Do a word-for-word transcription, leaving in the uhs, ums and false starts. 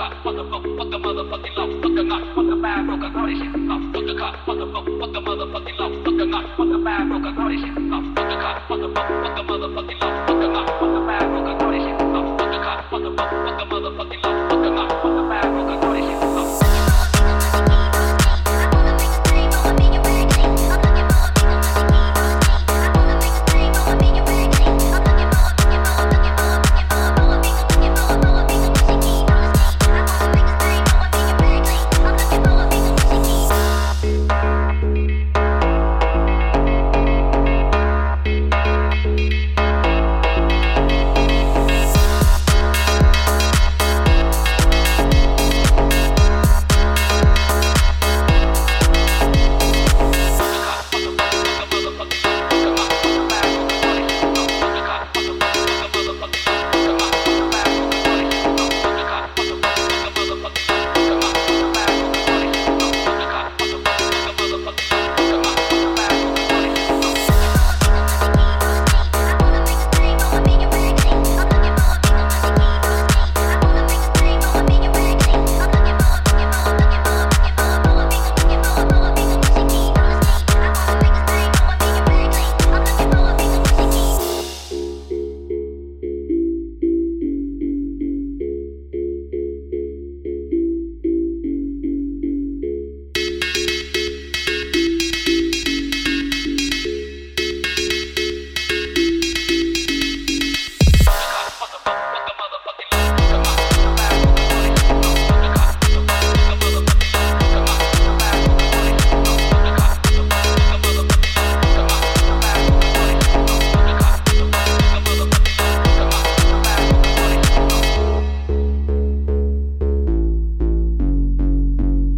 car, fuck the boat, fuck the motherfucking law, fuck the knot, fuck the bad broke, I call this shit off. Fuck the car, fuck the boat, fuck the motherfucking law, fuck the knot, fuck the bad broke, I call this shit off. Fuck the car, fuck the boat, fuck the